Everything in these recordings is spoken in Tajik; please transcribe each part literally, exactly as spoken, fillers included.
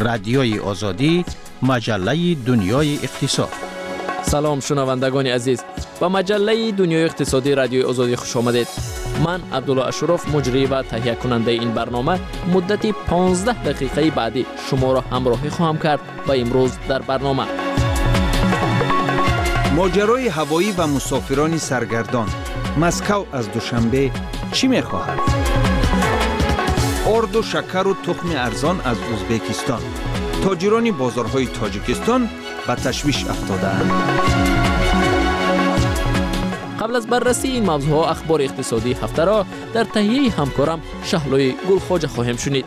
رادیوی آزادی، مجله دنیای اقتصاد. سلام شنوندگان عزیز، به مجله دنیای اقتصادی رادیوی آزادی خوش آمدید. من عبدالله اشرف، مجری و تهیه کننده این برنامه، مدت پانزده دقیقه بعدی شما را همراهی خواهم کرد و امروز در برنامه ماجرای هوایی و مسافران سرگردان. مسکو از دوشنبه چی می‌خواهد؟ ارد و شکر و تخم ارزان از ازبکستان. تاجران بازارهای تاجیکستان به تشویش افتاده‌اند. قبل از بررسی این موضوعات اخبار اقتصادی هفته را در تهیه همکارم شهلوی گلخواجه خواهیم شنید.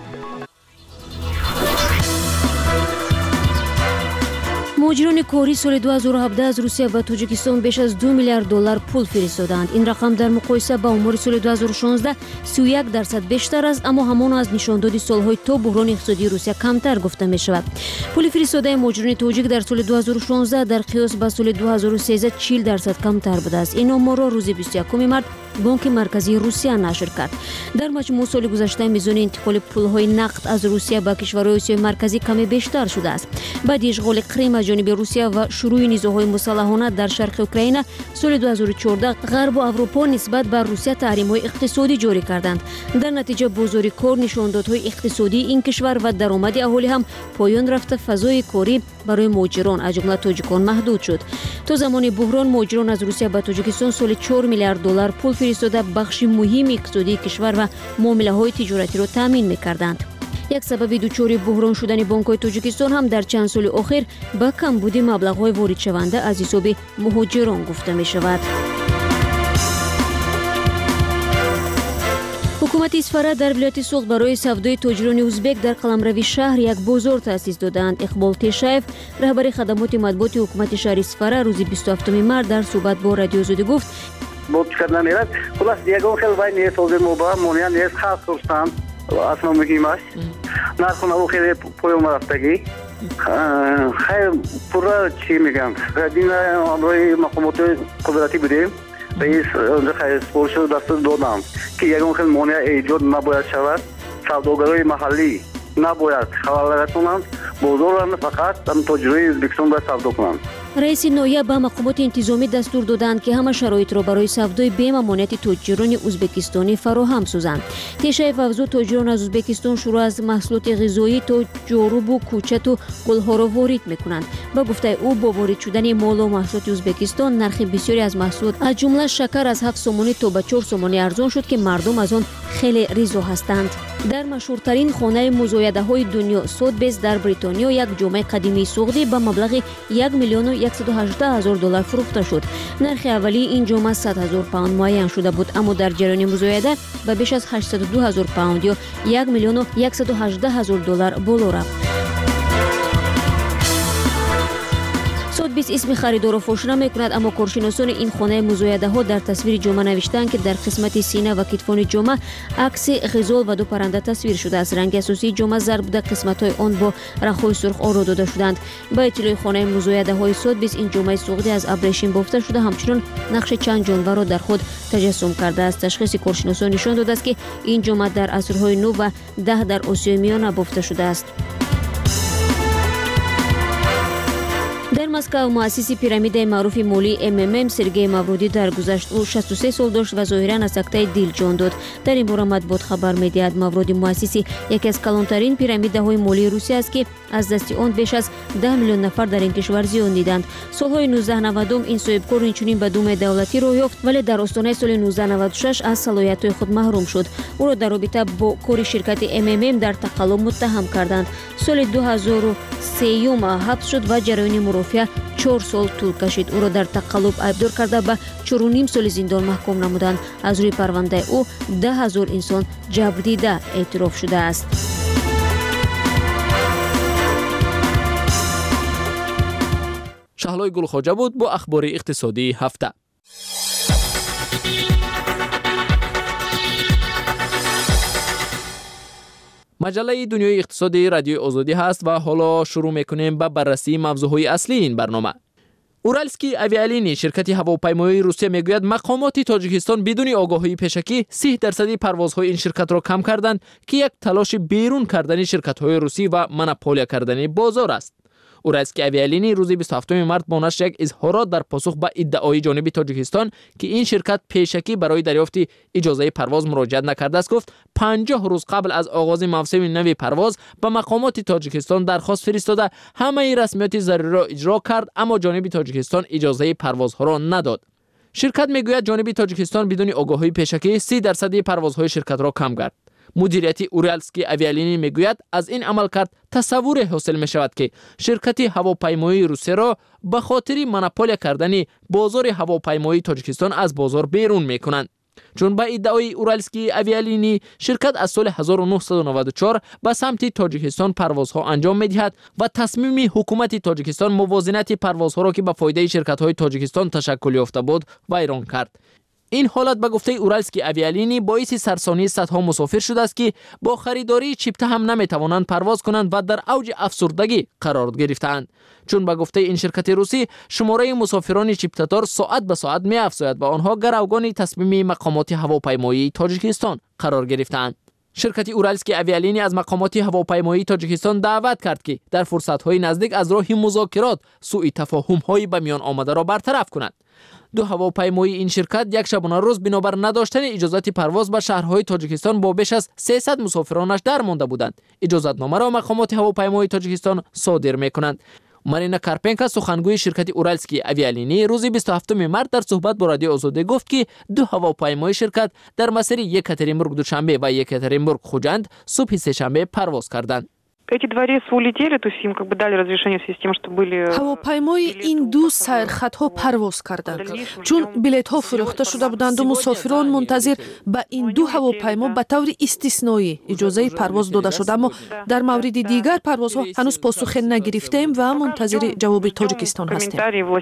مهاجران کاری سال دو هزار و هفده از روسیه و تاجیکستان بیش از دو میلیارد دلار پول فرستادند. این رقم در مقایسه با آمار سال دو هزار و شانزده سی و یک درصد بیشتر است، اما همان از نشان دادی سالهای تا بحران اقتصادی روسیه کمتر گفته می شود. پول فرستاده مهاجران تاجیک در سال دو هزار و شانزده در قیاس با سال دو هزار و سیزده چهل درصد کمتر بوده است. این آمار را روز بیست و یکم مارس بانک مرکزی روسیه نشر کرد. در مجموع سال گذشته میزان انتقال پولهای نقد از روسیه به کشورهای آسیای مرکزی کمی بیشتر شده است. بعد اشغال کریم از جانب روسیه و شروع نیزوهای مسلحانه در شرق اوکراین سال دو هزار و چهارده، غرب و اروپا نسبت به روسیه تحریم‌های اقتصادی جاری کردند. در نتیجه بازار کار، نشاندادهای اقتصادی این کشور و درآمد اهالی هم پایان رفته. فضای کاری برای مهاجران از جمله تاجیکان محدود شد. تا زمان بحران مهاجران از روسیه به تاجیکستان سال چهار میلیارد دلار پول فرستاده بخش مهم اقتصادی کشور و معامله‌های تجارتی را تامین می‌کردند. یک سبب دوچاری بحران شدن بانک‌های تاجیکستان هم در چند سال اخیر با کمبود مبلغ‌های وارد شونده از حساب مهاجران گفته می‌شود. حکومت اصفهان در ولایت سوغد برای سودای تاجران ازبک در قلمروی شهر یک بازار تأسیس دادند. اقبال تشایف، رهبر خدمات مطبوعات حکومت شهر اصفهان، روز بیست و هفتم مارس در صحبت با رادیو آزادی گفت: بود کردن میرد. خلاص یگان خیلی وای نیست از موبایل مونیان نیست خاص کردن. اصلا مهم است. نرخ نبود خیلی پایین رفتگی. خیلی پورا چی میگم؟ قدیم روی مقامات قدرتی بودیم. رئیس خیلی سپورت دست دادم که یگان خیلی مونیا ایجاد نباید شود. سوداگرای محلی نباید خلال کنند. بازاران فقط هم تاجرای ازبکستان باید سودا کنند. رئیس نایب به مقامات انتظامی دستور دادند که همه شرایط را برای سودای بیم امانت تاجران ازبکستانی فراهم سازند. تشایف افزود تاجران از ازبکستان شروع از محصولات غذایی تا جارو و کوچت و گلها را وارد میکنند. با گفته او با وارد شدن مال و محصولات ازبکستان نرخ بسیاری از محصولات از جمله شکر از هفت سومانی تا به چهار سومانی ارزان شد که مردم از آن خیلی رضا هستند. در مشهورترین خانه مزایده های دنیا سودبیز در بریتانیا یک جامعه قدیمی سوغدی به مبلغ یک میلیون و صد و هجده هزار دلار فروخته شد. نرخ اولی این جامعه صد هزار پوند معین شده بود، اما در جریان مزایده به بیش از هشتصد و دو هزار پوند یا یک میلیون و صد و هجده هزار دلار بالا رفت. سودبیز اسم خریدار را فاش نمی‌کند، اما کارشناسان این خانه مزایده ها در تصویر جامعه نوشتند که در قسمت سینه و کتفان جامعه عکس غزال و دو پرنده تصویر شده است. رنگ اساسی جامعه زرد بوده، قسمت‌های آن با رنگ‌های سرخ آرا داده شدند. با اطلاع خانه مزایده های سودبیز، این جامعه سوغدی از ابریشم بافته شده، همچنین نقش چند جانور را در خود تجسم کرده است. تشخیص کارشناسان نشان داده است که این جامعه در عصرهای نو و ده در آسیای میانه بافته شده است. در مسکو مؤسس پیرامید معروف مالی ام ام ام سرگئی مورودی درگذشت. او شصت و سه سال داشت و ظاهرا از سکته دل جان داد. در این باره مطبوعات خبر می‌دهد مورودی مؤسس یکی از کلانترین پیرامیدهای مالی روسیه است که از دست آن بیش از ده میلیون نفر در این کشور زیان دیدند. سالهای نوزده نود این صاحبکار اینچنین به دوم دولتی راه یافت، ولی در آستانه سال نوزده نود و شش از صلاحیت‌های خود محروم شد. او را در رابطه با کار شرکت ام ام ام در تقلب متهم کردند. سال دو هزار و سه حبس شد و جریان مرافعه چهار سال طول کشید. او را در تقلب ایبدار کرده به چهار و نیم سال زندان محکوم نمودند. از روی پرونده او ده هزار انسان جبر دیده اعتراف شده است. شهلوی گلخواجه بود با اخبار اقتصادی هفته. مجله دنیای اقتصادی رادیو آزادی هست و حالا شروع میکنیم به بررسی موضوعهای اصلی این برنامه. اورالسکی اویالینی شرکت هواپیمایی روسیه میگوید مقامات تاجیکستان بدون آگاهی پیشکی سی درصدی پروازهای این شرکت را کم کردند که یک تلاش بیرون کردن شرکت‌های روسی و مونوپولیا کردن بازار است. اورالسکی اویالینی روز بیست و هفتم مارس با نشر یک اظهارات در پاسخ به ادعای جانب تاجیکستان که این شرکت پیشکی برای دریافت اجازه پرواز مراجعه نکرده است گفت پنجاه روز قبل از آغاز موسم نو پرواز به مقامات تاجیکستان درخواست فرستاده همه رسمیات ضروری را اجرا کرد، اما جانب تاجیکستان اجازه پروازها را نداد. شرکت میگوید جانب تاجیکستان بدون آگاهی پیشکی سی درصد پروازهای شرکت را کم کرد. مدیریت اورالسکی اویالینی میگوید از این عملکرد تصور حاصل می شود که شرکت هواپیمایی روسیه را به خاطر مونوپولیا کردن بازار هواپیمایی تاجیکستان از بازار بیرون می کنند. چون با ادعای اورالسکی اویالینی شرکت از سال هزار و نهصد و نود و چهار به سمت تاجیکستان پروازها انجام می دهد و تصمیم حکومت تاجیکستان موازنت پروازها را که به فایده شرکت های تاجیکستان تشکل یافته بود ویران کرد. این حالت به گفته اورالسکی اویالینی باعث سرسانی صدها مسافر شده است که با خریداری چیپته هم نمیتوانند پرواز کنند و در اوج افسردگی قرار گرفتند. چون به گفته این شرکت روسی شماره مسافران چیپته‌دار ساعت به ساعت می‌افزاید و آنها گروگان تصمیم مقامات هواپیمایی تاجیکستان قرار گرفتند. شرکت اورالسکی اویالینی از مقامات هواپیمایی تاجیکستان دعوت کرد که در فرصت‌های نزدیک از راه مذاکرات سوء تفاهم‌های به میان آمده را برطرف کند. دو هواپیمایی این شرکت یک شبانه روز بنابر نداشتن اجازت پرواز به شهرهای تاجیکستان با بیش از سیصد مسافرانش در مانده بودند. اجازتنامه را مقامات هواپیمایی تاجیکستان صادر می‌کنند. مارینا کارپنکا سخنگوی شرکت اورالسکی اویالینی روز بیست و هفتم مارس در صحبت با رادیو آزادی گفت که دو هواپیمای شرکت در مسیر یکاترینبورگ دوشنبه و یکاترینبورگ خوجند صبح سه‌شنبه پرواز کردند. Эти два рейса улетели, то есть им как бы дали разрешение в связи с тем, что были... ҳавопаймои ин ду сайрхатҳо парвоз карданд. Чун билетҳо фурӯхта шуда буданду мусофирон мунтазир ба ин ду ҳавопаймо ба таври истисноӣ иҷозаи парвоз дода шуд, аммо дар мавриди дигар парвозҳо ҳанӯз посухе нагирифтем ва мунтазири ҷавоби Тоҷикистон ҳастем.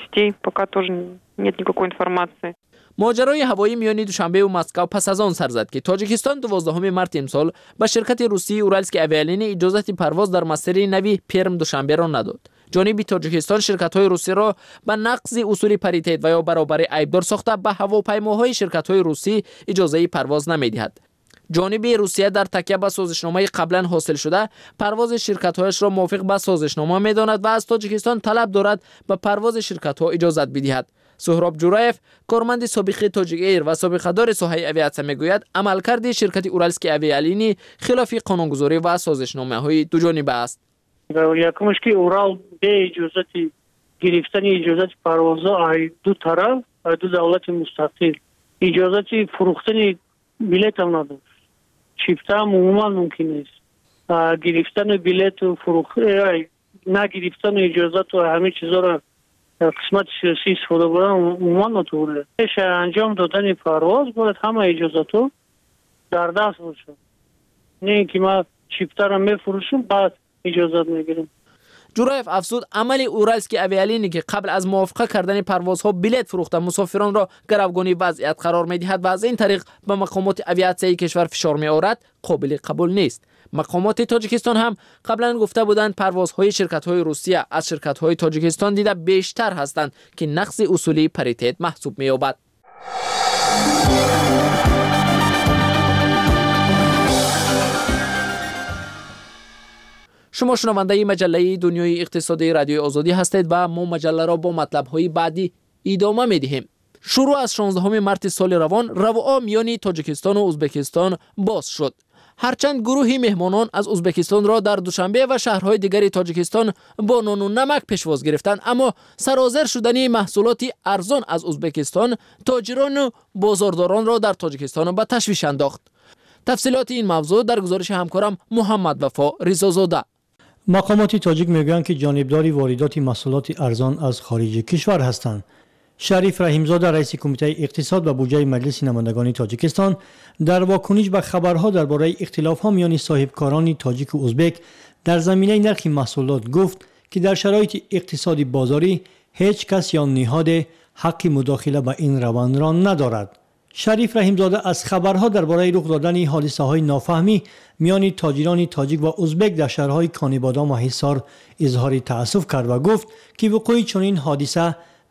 ماجرای هوایی میان دوشنبه و مسکو پس از آن سر زد که تاجیکستان دوازدهم مارس امسال به شرکت روسی اورالسکی اویالینی اجازت پرواز در مسیر نوی پرم دوشنبه را نداد. جانب تاجیکستان شرکت‌های روسی را به نقض اصول پاریته و یا برابری عیبدار ساخته به هواپیماهای شرکت‌های روسی اجازه پرواز نمی‌دهد. جانب روسیه در تکیه به سازشنامه قبلا حاصل شده پرواز شرکت‌هایش را موافق به سازشنامه می‌داند و از تاجیکستان طلب دارد به پرواز شرکت‌ها اجازت بدهد. سهراب جورایف کارمند سابق تاجیک ایر و سابقه‌دار ساحه اویاسیون میگوید عملکرد شرکت اورالسکی اویالینی خلاف قانونگذاری و سازشنامه‌های دو جانبه است. یکمش که اورال به اجازت گرفتن اجازت پروازها از دو طرف از دو دولت مستقل اجازت فروختن بلیط هم نداشت. چیپته هم عموما ممکن است. گرفتن بلیط و فروخت نه گرفتن اجازت و همه چیزا را قسمت سیاسی استفاده بودن عموما نطوره. پیش انجام دادن پرواز باید همه اجازتو در دست باشه. نه اینکه ما چیپتر هم میفروشیم بعد اجازت میگیریم. جورایف افزود عمل اورالسکی اویالینی که قبل از موافقه کردن پروازها بلیط فروخته مسافران را گروگانی وضعیت قرار میدهد و از این طریق به مقامات اویاسیون کشور فشار میآورد قابل قبول نیست. مقامات تاجیکستان هم قبلا گفته بودند پروازهای شرکت‌های روسیه از شرکت‌های تاجیکستان دیده بیشتر هستند که نقض اصولی پاریته محسوب می‌یابد. شما شنونده مجله دنیای اقتصادی رادیو آزادی هستید و ما مجله را با مطلب‌های بعدی ادامه می‌دهیم. شروع از شانزدهم مارس سال روان روابط میان تاجیکستان و ازبکستان باز شد. هرچند گروهی مهمانان از ازبکستان را در دوشنبه و شهرهای دیگری تاجیکستان با نان و نمک پیشواز گرفتند، اما سرازیر شدن محصولات ارزان از ازبکستان تاجران و بازارداران را در تاجیکستان به تشویش انداخت. تفصیلات این موضوع در گزارش همکارم محمد وفا رضازاده. مقامات تاجیک میگویند که جانبداری واردات محصولات ارزان از خارج کشور هستند. شریف رحیمزاده رئیس کمیته اقتصاد و بودجه مجلس نمایندگان تاجیکستان در واکنش به خبرها درباره اختلاف‌ها میان صاحبکاران تاجیک و ازبک در زمینه نرخ محصولات گفت که در شرایط اقتصادی بازاری هیچ کس یا نهاد حق مداخله به این روند را ندارد. شریف رحیمزاده از خبرها درباره رخ دادن حادثه‌های نافهمی میان تاجران تاجیک و ازبک در شهرهای کانیبادام و حصار اظهار تأسف کرد و گفت که وقوع چنین حادثه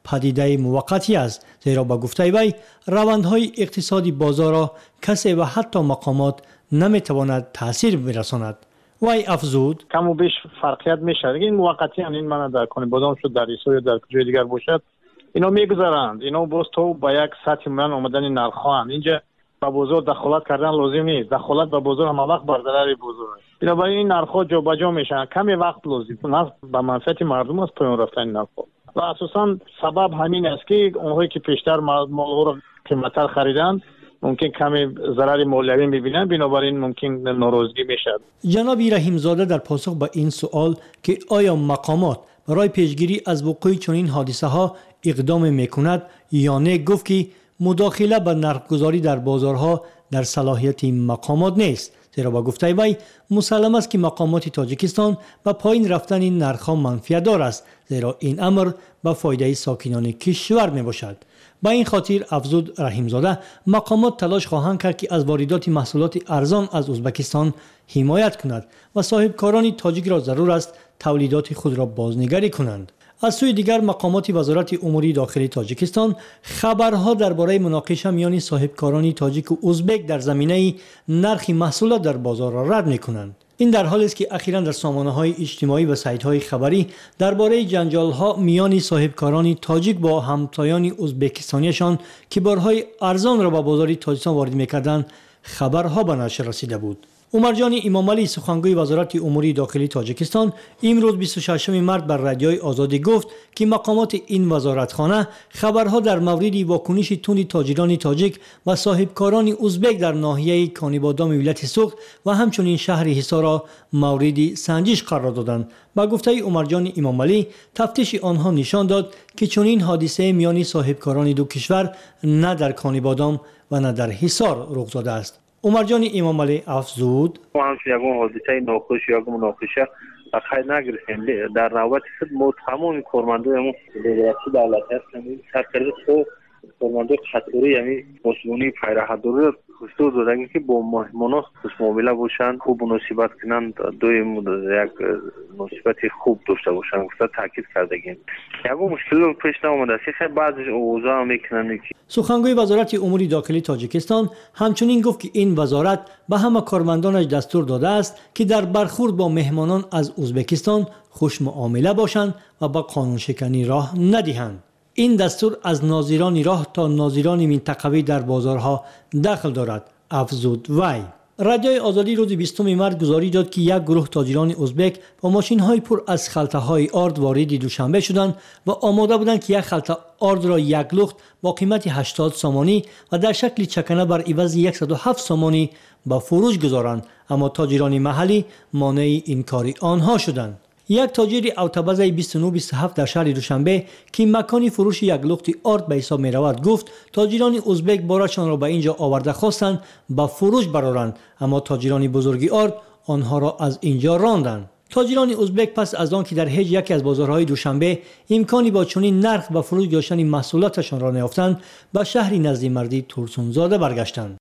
پدیده موقتی است، زیرا با گفته وی روندهای اقتصادی بازار را کسی و حتی مقامات نمیتواند تاثیر برساند. وی افزود کم و بیش فرقیت میشه. این موقتی هم این من در کنه بادام شد در ایسا یا در کجای دیگر باشد اینا میگذارند. اینا باز تو با یک سطح من آمدن نرخ‌ها اینجا با بازار دخالت کردن لازم نیست. دخالت با بازار هم وقت بر ضرر بازار است. بنابراین این نرخ‌ها جابجا میشن. کمی وقت لازم است به منفعت مردم است پایین رفتن نرخ‌ها. و اساساً سبب همین است که اونهایی که پیشتر مال‌ها را قیمت‌تر خریدند ممکن کمی ضرر مولوی می‌بینند، بنابراین ممکن ناراضگی میشد. جناب رحیم زاده در پاسخ به این سوال که آیا مقامات برای پیشگیری از وقوع چنین حادثه‌ها اقدام می‌کند یا نه، گفت که مداخله به نرخ‌گذاری در بازارها در صلاحیت مقامات نیست، زیرا با گفته وی مسلم است که مقامات تاجیکستان به پایین رفتن این نرخ‌ها منفعت دار است، زیرا این امر به فایده ساکنان کشور میباشد. با این خاطر افزود رحیم زاده مقامات تلاش خواهند کرد که از واردات محصولات ارزان از ازبکستان حمایت کند و صاحبکاران تاجیک را ضرور است تولیدات خود را بازنگری کنند. از سوی دیگر مقامات وزارت امور داخلی تاجیکستان خبرها درباره مناقشه میان صاحبکاران تاجیک و ازبک در زمینه نرخ محصولات در بازار را رد می‌کنند. این در حالی است که اخیراً در سامانه‌های اجتماعی و سایت‌های خبری درباره جنجال‌ها میان صاحبکاران تاجیک با همتایان ازبکستانیشان که بارهای ارزان را به بازار تاجیکستان وارد می‌کردند خبرها به نشر رسیده بود. عمر جان امامعلی سخنگوی وزارت امور داخلی تاجیکستان امروز بیست و ششم مارس بر رادیوی آزادی گفت که مقامات این وزارتخانه خبرها در مورد واکنش تند تاجران تاجیک و صاحبکاران ازبک در ناحیه کانیبادام ولایت سوخت و همچنین شهر حصار را مورد سنجش قرار دادند. با گفته عمر جان امامعلی تفتیش آنها نشان داد که چنین حادثه میان صاحبکاران دو کشور نه در کانیبادام و نه در حصار رخ داده است. عمر جان امامعلی افزود ما همچنین یک حادثه ناخوش یا مناقشه خیلی نگرفتیم. در نوبت خود ما تمام کارمندان لیدرسی دولت هستیم سرکرد خود کارمندان خطوری یعنی مسئولین پیراهداری خصوص دادن که با مهمانان خوش معامله باشند، خوب مناسبت کنند، دوی یک مناسبت خوب داشته باشند. گفته تاکید کردگیم یک مشکل پیش نامده است که بعضی اوضاع میکنند. سخنگوی وزارت امور داخلی تاجیکستان همچنین گفت که این وزارت به همه کارمندانش دستور داده است که در برخورد با مهمانان از ازبکستان خوش معامله باشند و به قانون شکنی راه ندهند. این دستور از ناظران راه تا ناظران منطقوی در بازارها دخل دارد، افزود وی. رادیوی آزادی روز بیستم مارس گزارش داد که یک گروه تاجران ازبک با ماشین‌های پر از خلطه‌های آرد وارد دوشنبه شدند و آماده بودند که یک خلطه آرد را یک لخت با قیمت هشتاد سامانی و در شکل چکنه بر عوض صد و هفت سامانی به فروش گذارند، اما تاجران محلی مانع این کاری آنها شدند. یک تاجر اتوباس بیست و نه بیست و هفت در شهر دوشنبه که مکانی فروش یک لخت آرد به حساب می رود گفت تاجران ازبک بارشان را به اینجا آورده خواستند به فروش برارند، اما تاجران بزرگی آرد آنها را از اینجا راندند. تاجران ازبک پس از آن که در هیچ یک از بازارهای دوشنبه امکانی با چنین نرخ به فروش گذاشتن محصولاتشان را نیافتند به شهری نزد مردی ترسونزاده برگشتند.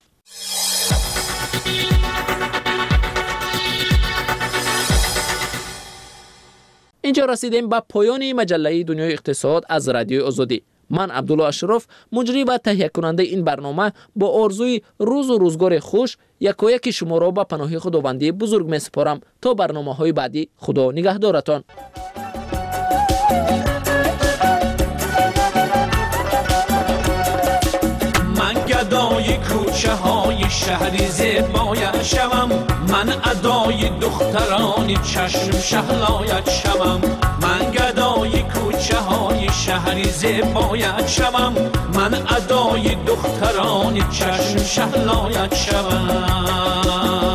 اینجا رسیدیم به پایان مجله دنیای اقتصاد از رادیوی آزادی. من عبدالله اشرف مجری و تهیه کننده این برنامه با آرزوی روز و روزگار خوش یکایک شما را به پناه خداوندی بزرگ می سپارم تا برنامه های بعدی. خدا نگهدارتان. گدای کوچه های شهری زیبایت شوم، من ادای دختران چشم شهلایت شوم. من گدای کوچه های شهری زیبایت شوم، من ادای دختران چشم شهلایت شوم.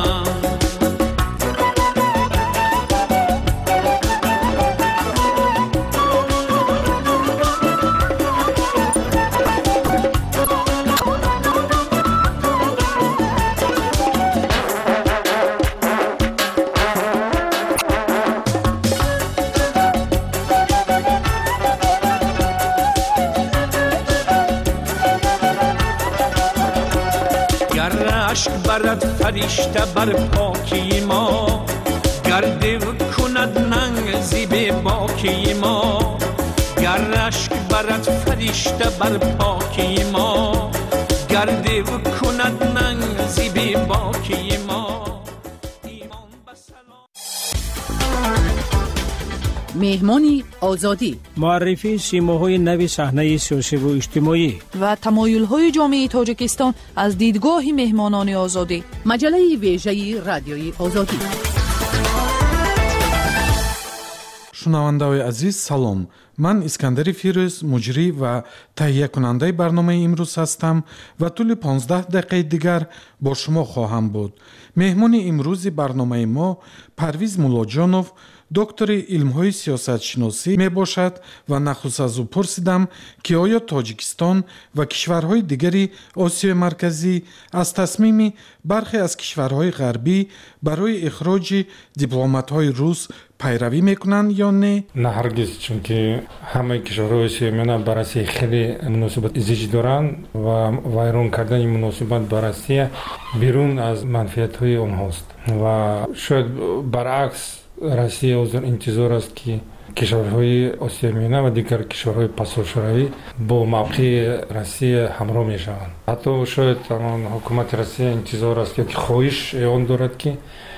فرشته بر پاکی ما گرده و کند ننگ زیب باکی ما، گر اشک برد فرشته بر پاکی ما گرده و کند ننگ زیبی باکی ما. مهمانی آزادی، معرفی سیماهای نوی صحنه سیاسی و اجتماعی و تمایل‌های جامعه تاجیکستان از دیدگاه مهمانان آزادی. مجله ویژه رادیوی آزادی. шунавандаҳои азиз салом, ман Искандари Фирӯз муҷрӣ ва таҳиякунандаи барномаи имрӯз ҳастам ва тӯли понздаҳ дақиқаи дигар бо шумо хоҳам буд. меҳмони имрӯзи барномаи мо Парвиз Муллоҷонов, доктори илмҳои сиёсатшиносӣ мебошад ва нахуст аз ӯ пурсидам ки оё Тоҷикистон ва кишварҳои дигари Осиёи Марказӣ аз тасмими бархе аз кишварҳои ғарбӣ барои ихроҷи дипломатҳои рус пайравӣ мекунанд ё не? Не ҳаргиз, чунки ҳамаи кишварҳои Осиёи Миёна ба Россия хеле муносибат зич доранд ва вайрон кардани муносибат ба Россия берун аз манфиатҳои онҳост ва шояд баръакс Россия ҳозир интизор аст ки кишварҳои Осиёи Миёна ва дигар кишварҳои пасошаравӣ бо мавқеи Россия ҳамроҳ мешаванд. ҳатто шояд ҳукумати Россия интизор аст ёки хоҳиш эълон дорад ки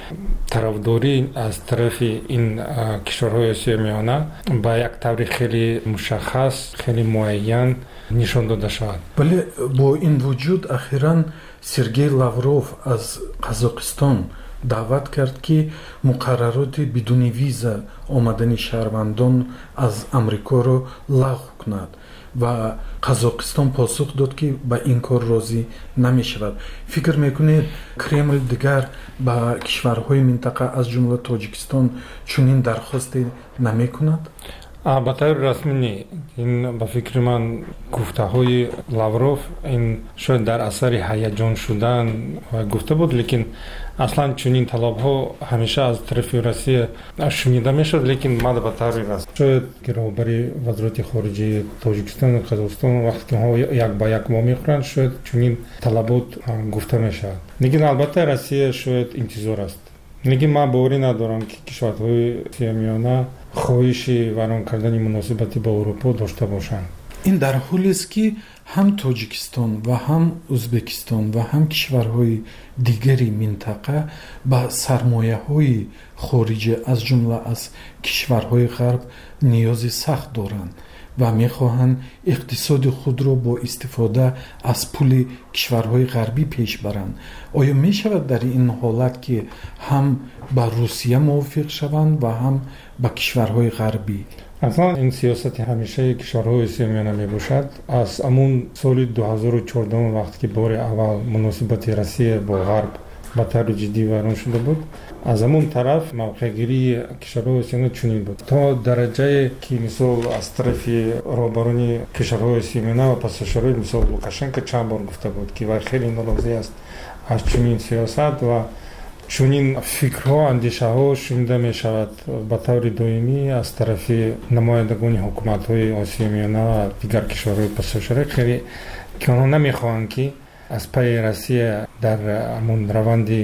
тарафдорӣ аз тарафи ин кишварҳои Осиёи Миёна ба як таври хеле мушаххас, хеле муайян нишон дода шавад. Вале бо ин вуҷуд ахиран Сергей Лавров аз Қазоқистон даъват кард ки муқаррароти бидуни виза омадани шаҳрвандон аз Амрикоро лағв кунад ва Қазоқистон посух дод ки ба ин кор розӣ намешавад. фикр мекунед Кремл дигар ба кишварҳои минтақа аз ҷумла Тоҷикистон чунин дархосте намекунад? ба таври расмӣ не. Ин ба фикри ман гуфтаҳои Лавров ин шояд дар асари ҳаяҷон шудан гуфта буд, лекин аслан чунин талабҳо ҳамеша аз тарафи Россия шунида мешуд, лекин ман ба таври расм шояд роҳбари вазорати хориҷии Тоҷикистон ва Қазоқистон вақте ки ҳо як ба як мо мехӯранд шояд чунин талабот гуфта мешавад. Лекин албатта Россия шояд интизор аст. Лекин ман боварӣ надорам ки кишварҳои Осиёи Миёна хоҳиши вайрон кардани муносибати ба Аврупо дошта бошанд. ин дар ҳолест ки ҳам Тоҷикистон ва ҳам Ӯзбекистон ва ҳам кишварҳои дигари минтақа ба сармояҳои хориҷӣ аз ҷумла аз кишварҳои ғарб ниёзи сахт доранд ва мехоҳанд иқтисоди худро бо истифода аз пули кишварҳои ғарбӣ пеш баранд. оё мешавад дар ин ҳолат ки ҳам ба Русия мувофиқ шаванд ва ҳам ба кишварҳои ғарбӣ? аслан ин сиёсати ҳамешаи кишварҳои Осиёи Миёна мебошад. аз амун соли дуҳазору чордах вақте ки бори аввал муносибати Россия бо ғарб ба таври ҷиддӣ вайрон шуда буд, аз амун тараф мавқеъгирии кишварҳои Осиёи Миёна чунин буд, то дараҷае ки мисол аз тарафи роҳбарони кишварҳои Осиёи Миёна ва пасошарои мисол Лукашенко чанд бор гуфта буд ки вай хеле норозӣ аст аз чунин сиёсат ва чунин фикрҳо, андешаҳо шунида мешавад ба таври доимӣ аз тарафи намояндагони ҳукуматҳои Осиёи Миёна ва дигар кишварҳои пасошаро хеле ки онҳо намехоҳанд ки аз пайи Россия дар ҳамон раванди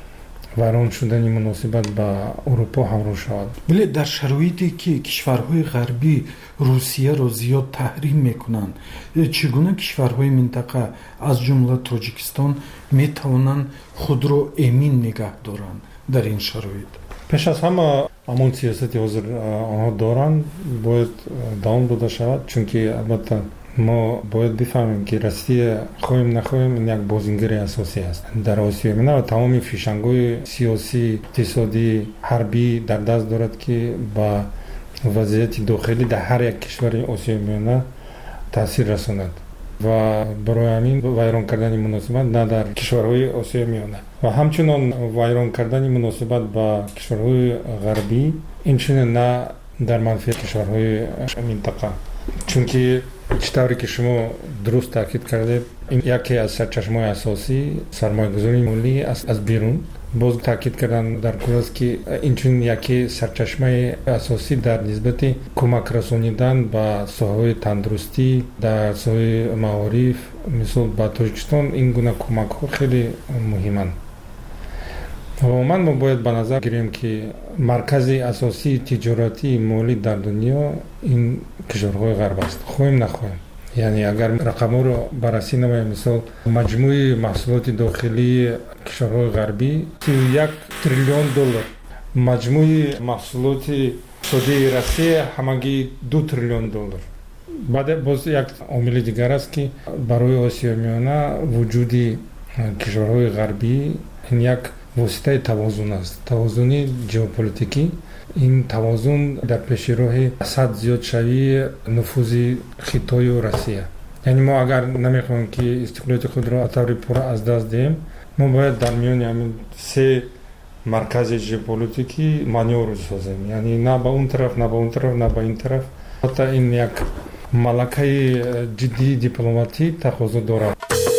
вайрон шудани муносибат ба Аврупо ҳамроҳ шавад. вале дар шароите ки кишварҳои ғарбӣ Русияро зиёд таҳрим мекунанд, чӣ гуна кишварҳои минтақа аз ҷумла Тоҷикистон метавонанд худро эмин нигоҳ доранд дар ин шароит? пеш аз ҳама ҳамон сиёсати ҳозир онҳо доранд бояд давом дода шавад, чунки албатта мо бояд бифаҳмем ки Россия хоҳем нахоҳем як бозингари асосӣ аст дар Осиёи Миёна ва тамоми фишангҳои сиёсӣ, иқтисодӣ, ҳарбӣ дар даст дорад ки ба вазъияти дохилӣ дар ҳар як кишвари Осиёи Миёна таъсир расонад ва барои ҳамин вайрон кардани муносибат на дар кишварҳои Осиёи Миёна ва ҳамчунон вайрон кардани муносибат ба кишварҳои ғарбӣ инчунин на дар манфиати кишварҳои минтақа, чунки чӣ тавре ки шумо дуруст таъкид кардед, ин яке аз сарчашмаҳои асосии сармоягузории молӣ аз берун. боз таъкид кардан дар кораст ки инчунин яке сарчашмаи асосӣ дар нисбати кӯмак расонидан ба соҳаҳои тандурустӣ, дар соҳаи маориф, мисол ба Тоҷикистон ин гуна кӯмакҳо хеле муҳиманд. умуман мо бояд ба назар гирем ки маркази асосии тиҷоратии молӣ дар дунё ин кишварҳои ғарб аст, хоҳем нахоҳем. یعنی اگر رقم رو بررسی نماییم، مثال مجموع محصولات داخلی کشورهای غربی سی و یک تریلیون دلار، مجموع محصولات اقتصادی روسیه همگی دو تریلیون دلار. بعد باز یک عامل دیگر است که برای آسیا میانه وجود کشورهای غربی این یک واسطه توازن است، توازن ژئوپلیتیکی. این توازن در پیش راه صد زیاد شوی نفوذ خطای و روسیه. یعنی ما اگر نمیخوایم که استقلالیت خود را طوری پورا از دست دهیم، ما باید در میان همین سه مرکز ژئوپلیتیکی مانور سازیم. یعنی نه به اون طرف، نه به اون طرف، نه به این طرف. حتی این یک ملکه جدی دیپلماتی تقاضا دارد.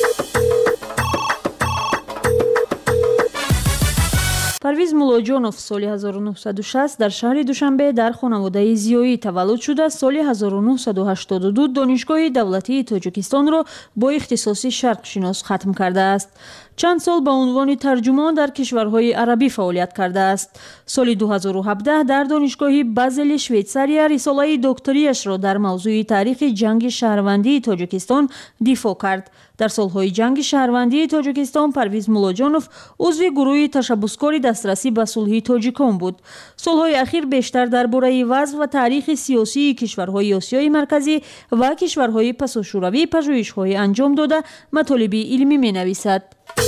парвиз муллоҷонов соли ҳазору нуҳсаду шаст дар шаҳри душанбе дар хонаводаи зиёӣ таваллуд шуда, соли ҳазору нуҳсаду ҳаштоду ду донишгоҳи давлатии тоҷикистонро бо ихтисоси шарқшинос хатм кардааст. чанд сол ба унвони тарҷумон дар кишварҳои арабӣ фаъолият кардааст. соли ду ҳазору ҳабдаҳ дар донишгоҳи базели швейтсария рисолаи докторияшро дар мавзӯи таърихи ҷанги шаҳрвандии тоҷикистон дифоъ кард. дар солҳои ҷанги шаҳрвандии тоҷикистон парвиз муллоҷонов узви гурӯҳи ташаббускори дастрасӣ ба сулҳи тоҷикон буд. солҳои ахир бештар дар бораи вазъ ва таърихи сиёсии кишварҳои осиёи марказӣ ва кишварҳои пасошӯравӣ пажӯҳишҳое анҷом дода матолиби илмӣ менависад.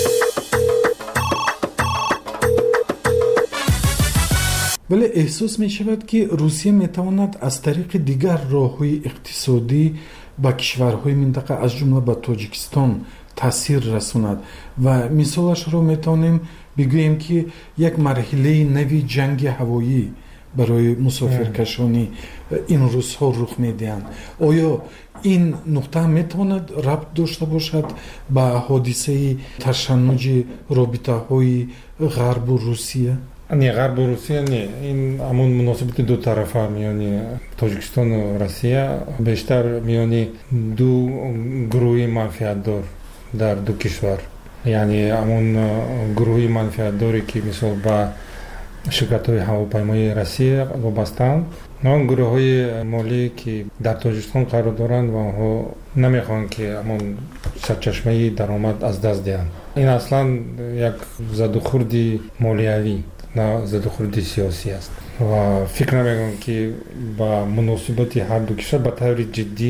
вале эҳсос мешавад ки русия метавонад аз тариқи дигар роҳҳои иқтисодӣ ба кишварҳои минтақа аз ҷумла ба тоҷикистон таъсир расонад ва мисолашро метавонем бигӯем ки як марҳилаи нави ҷанги ҳавоӣ барои мусофиркашони ин рӯзҳо рух медиҳанд. оё ин нуқта метавонад рабт дошта бошад ба ҳодисаи ташаннуҷи робитаҳои ғарбу русия? не, ғарбу русия не. ин ҳамон муносибати ду тарафа миёни тоҷикистону россия, бештар миёни ду гурӯҳи манфиатдор дар ду кишвар. яъне ҳамон гурӯҳи манфиатдоре ки мисол ба ширкатҳои ҳавопаймоии россия вобастаанд, он гурӯҳҳои молие ки дар тоҷикистон қарор доранд ва онҳо намехоҳанд ки ҳамон сарчашмаи даромад аз даст диҳанд. ин аслан як задухурди молиявӣ, на задухурди сиёсӣ аст ва фикр намекунам ки ба муносибати ҳар ду кишвар ба таври ҷиддӣ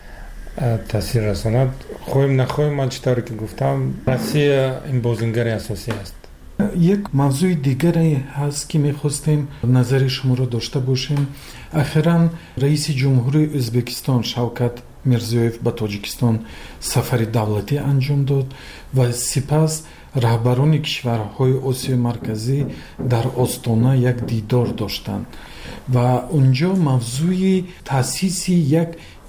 таъсир расонад. хоҳем нахоҳем, ман чӣ тавре ки гуфтам, россия ин бозингари асосӣ аст. як мавзӯи дигаре ҳаст ки мехостем назари шуморо дошта бошем. ахиран раиси ҷумҳури ӯзбекистон Шавкат Мирзиёев ба Тоҷикистон сафари давлатӣ анҷом дод ва сипас раҳбарони кишварҳои Осиёи марказӣ дар остона як дидор доштанд ва унҷо мавзӯи таъсиси як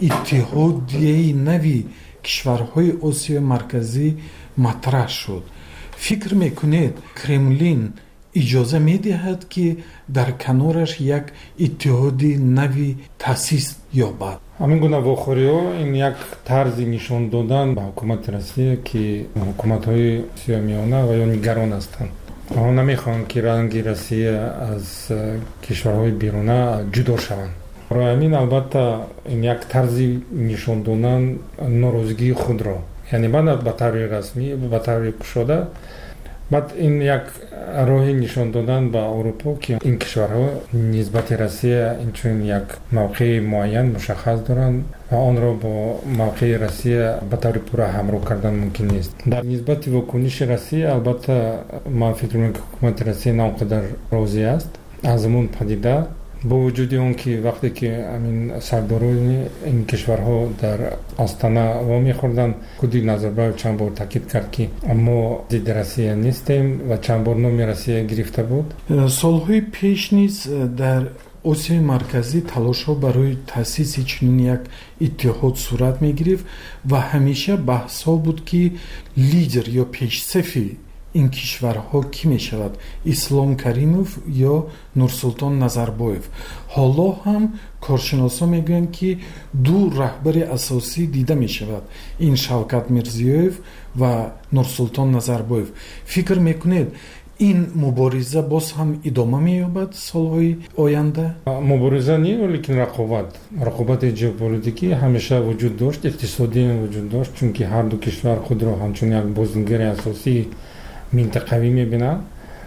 иттиҳодияи нави кишварҳои Осиёи марказӣ матраҳ шуд. фикр мекунед Кремлин иҷоза медиҳад ки дар канораш як иттиҳоди нави таъсис ёбад? ҳамин гуна вохӯриҳо ин як тарзи нишон додан ба ҳукумати Россия ки ҳукуматҳои Осиёи миёна ва ё нигарон ҳастанд. онҳо намехоҳанд ки ранги Россия аз кишварҳои беруна ҷудо шаванд. барои ҳамин албатта ин як тарзи нишон додан норозигии худро, яъне баъд ба таври расмӣ, ба таври кушода, баъд ин як роҳи нишон додан ба Аврупо ки ин кишварҳо нисбати Россия инчунин як мавқеи муайян мушаххас доранд ва онро бо мавқеи Россия ба таври пурра ҳамроҳ кардан мумкин нест. дар нисбати вокуниши Россия албатта ман фикр мекунам ки ҳукумати Россия на он қадар розӣ аст аз ҳамон падида, бо вуҷуди он ки вақте ки амин сардорони ин кишварҳо дар остана ва мехӯрданд, худи Назарбаев чанд бор таъкид кард ки мо зидди Россия нестем ва чанд бор номи Россия гирифта буд. солҳои пеш низ дар Осиёи марказӣ талошҳо барои таъсиси чунин як иттиҳод сурат мегирифт ва ҳамеша баҳсҳо буд ки лидер ё пешсафи ин кишварҳо кӣ мешавад, Ислом Каримов ё Нурсултон Назарбоев. ҳоло ҳам коршиносон мегӯянд ки ду раҳбари асосӣ дида мешавад, ин Шавкат Мирзиёев ва Нурсултон Назарбоев. фикр мекунед این مبارزه باز هم ادامه می‌یابد سالهای آینده؟ مبارزه نیست ولیکن رقابت رقابت ژئوپلیتیکی همیشه وجود داشت، اقتصادی وجود داشت، چون که هر دو کشور خود را همچون یک بازیگر اساسی منطقوی می‌بینند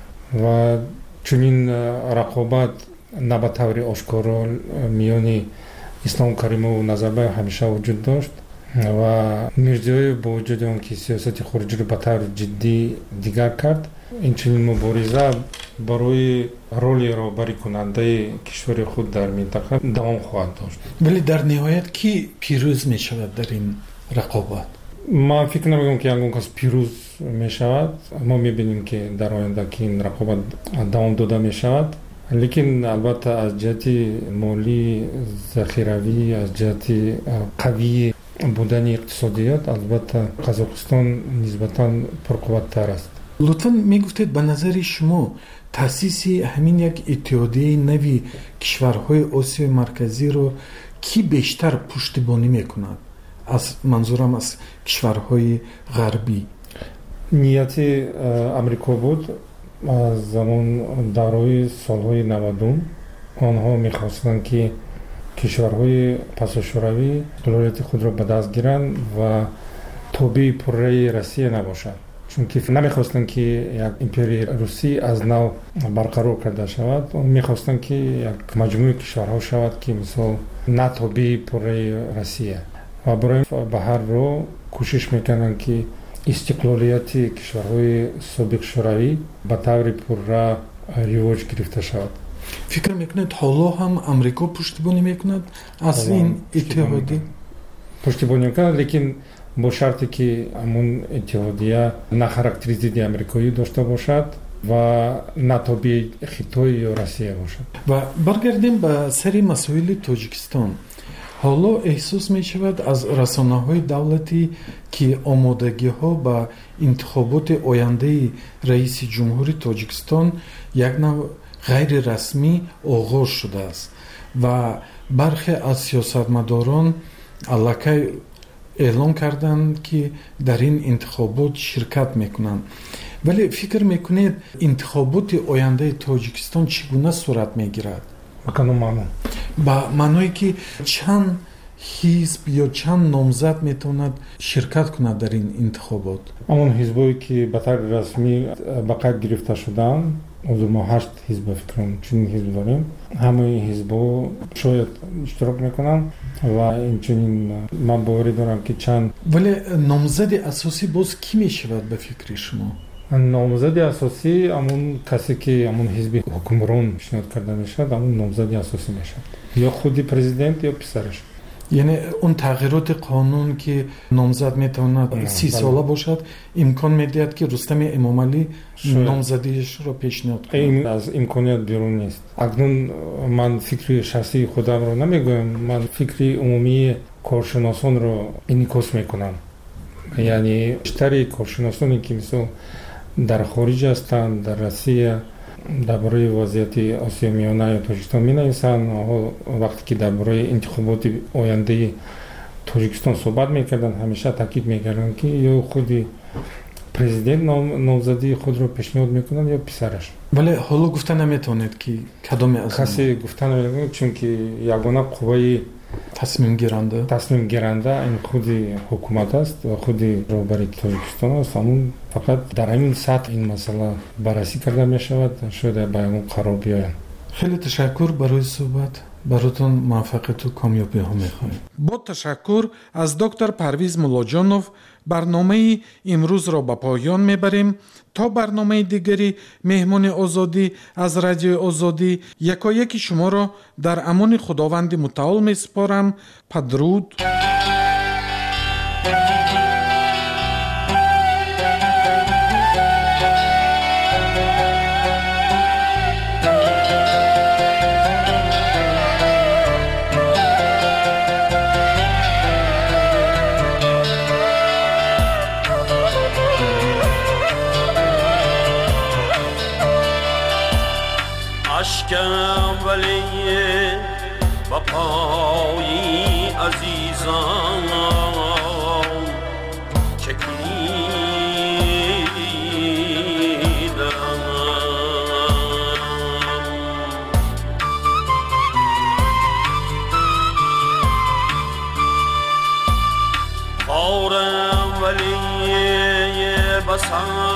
و چون این رقابت نه به طور آشکارا میان اسلام کریمov و نظربایف همیشه وجود داشت و میرزاییف با وجود آن که سیاست خارجی را به طور جدی دیگر کرد، این چنین مبارزه برای رول رهبری کننده کشور خود در منطقه دوام خواهد داشت. ولی در نهایت کی پیروز می شود در این رقابت؟ ما فکر نمی‌کنم که یگان کس پیروز می شود. ما می‌بینیم که در آینده که این رقابت دوام داده می شود، لیکن البته از جهت مالی ذخیروی، از جهت قوی بودن اقتصادیات البته قزاقستان نسبتاً پرقوت‌تر است. لطفاً میگفتید به نظر شما تأسیس همین یک اتحادیه نوی کشورهای آسیای مرکزی رو کی بیشتر پشتیبانی میکند؟ از منظورم از کشورهای غربی. نیت امریکا بود از زمان دورای سالهای نود. آنها میخواستند که کشورهای پساشوروی دولت خود را به دست گیرند و تابع پررأی روسیه نباشند، چون که نمیخواستند که یک امپرای روسی از نو برقرار کرده شود، میخواستند که یک مجموعه کشورها شود که مثلا نه تابع پررأی روسیه و برای به هر راه کوشش میکنند که استقلالیت کشورهای سابق شوروی به طور پررأی رواج گرفته شود. فکر میکنید حالا هم امریکا پشتیبانی میکند از این اتحادیه؟ پشتیبانی میکند، لیکن با شرطی که همون اتحادیه نه خاراکتریزیتی امریکایی داشته باشد و نه تابع خطای یا روسیه باشد. و برگردیم به سری مسائل تاجیکستان. حالا احساس می شود از رسانه های دولتی که آمادگی ها به انتخابات آینده رئیس جمهوری تاجیکستان یک نوع غیر رسمی آغاز شده است و برخی از سیاستمداران علاقه اعلام کردند که در این انتخابات شرکت میکنند. ولی فکر میکنید انتخابات آینده تاجیکستان چگونه صورت میگیرد؟ بکنم معنی با معنی که چند حزب یا چند نامزد میتواند شرکت کند در این انتخابات؟ همون حزبایی که به طور رسمی به قید گرفته شدن، حضور ما هشت حزب فکرم چنین حزب داریم، همه حزبا شاید اشتراک میکنن و اینچنین من باوری دارم که چند. ولی نامزد اساسی باز کی میشود به فکر شما؟ نامزد اساسی همون کسی که همون حزب حکمران پیشنهاد کرده میشد، همون نامزد اساسی میشد، یا خودی پرزیدنت یا پسرش. یعنی اون تغییرات قانون که نامزد میتواند سی ساله باشد امکان میدهد که رستم امامعلی نامزدیش را پیشنهاد کند. این از امکانیت بیرون نیست. اکنون من فکری شخصی خودم رو نمیگویم، من فکری عمومی کارشناسان رو انعکاس میکنم. یعنی بیشتر کارشناسانی که مثلا در خارج هستند، در روسیه درباره وضعیت آسیا میانه یا تاجیکستان می‌نویسند، وقتی که درباره انتخابات آینده تاجیکستان صحبت می‌کردند همیشه تاکید می‌کردند که یا خودی پرزیدنت نامزدی خود رو پیشنهاد می‌کنند یا پسرش. ولی حالا گفتن نمی‌تونید که کدام از کسی گفتن نمی‌تونه، چون که یگانه قوه تصمیم گیرنده تصمیم گیرنده این خودی حکومت است و خودی رهبری تاجیکستان است. همون فقط در همین سطح این مسئله بررسی کرده می شود، شاید به اون قرار بیاید. خیلی تشکر برای صحبت. براتون موفقیت و کامیابی ها می‌خوایم. با تشکر از دکتر پرویز ملاجانوف برنامه امروز را به پایان میبریم. تا برنامه دیگری مهمان آزادی از رادیو آزادی یکایک شما را در امان خداوند متعال میسپارم. بدرود. اشکم ولی با پایی عزیزان چکیدم آه